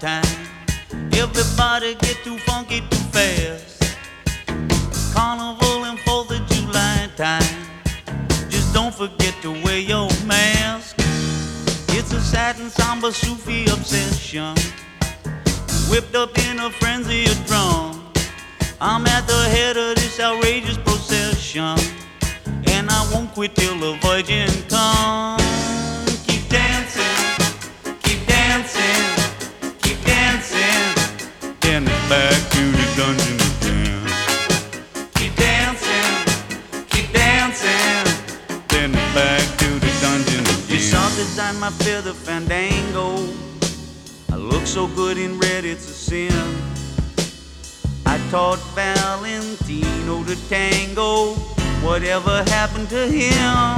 time. Everybody get too funky too fast. Carnival and 4th of July time. Just don't forget to wear your mask. It's a satin samba Sufi obsession, whipped up in a frenzy of drum. I'm at the head of this outrageous procession, and I won't quit till the Virgin comes. Keep dancing, keep dancing, keep dancing. Then it's back to the dungeon again. Keep dancing, keep dancing. Then it's back to the dungeon again. You saw design my feather fandango. I look so good in red, it's a sin. I taught Valentino to tango. Whatever happened to him?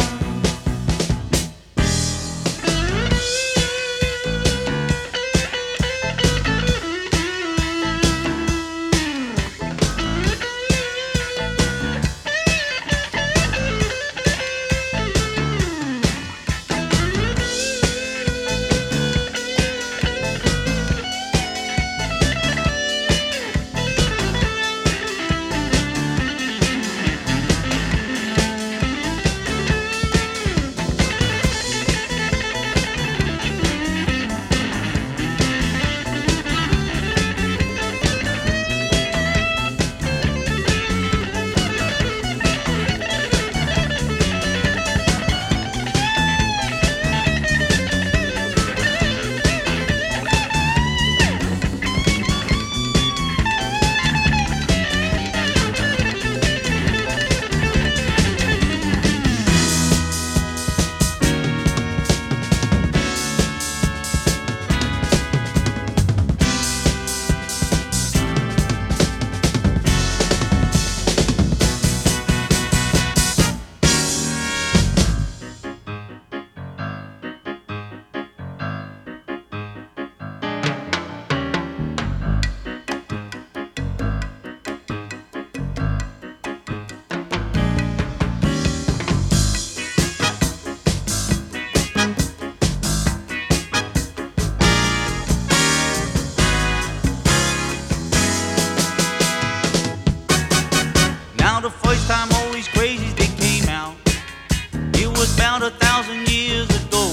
The first time all these crazies they came out, it was about 1,000 years ago.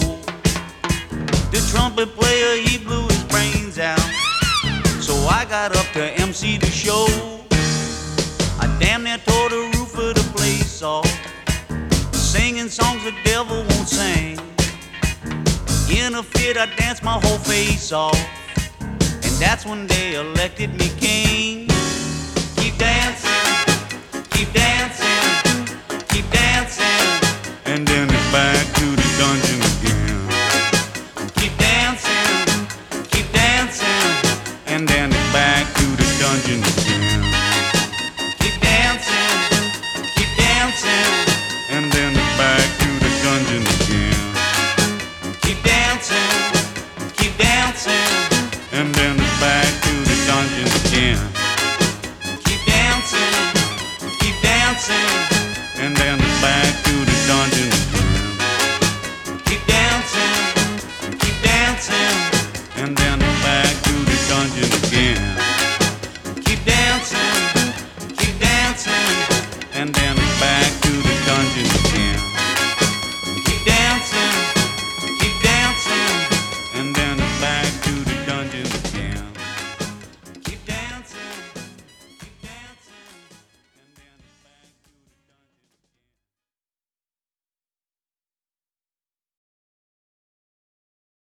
The trumpet player, he blew his brains out, so I got up to MC the show. I damn near tore the roof of the place off, singing songs the devil won't sing. In a fit I danced my whole face off, and that's when they elected me king. Keep dancing, keep dancing, keep dancing, and then it's back to the dungeon again. Keep dancing, keep dancing, and then it's back to the dungeon again. Keep dancing, keep dancing, and then it's back to the dungeon again. Keep dancing, keep dancing, and then it's back to the dungeon again. Keep dancing, and then it's back to the dungeon again. Keep dancing, and then it's back to the dungeon again. Keep dancing, and then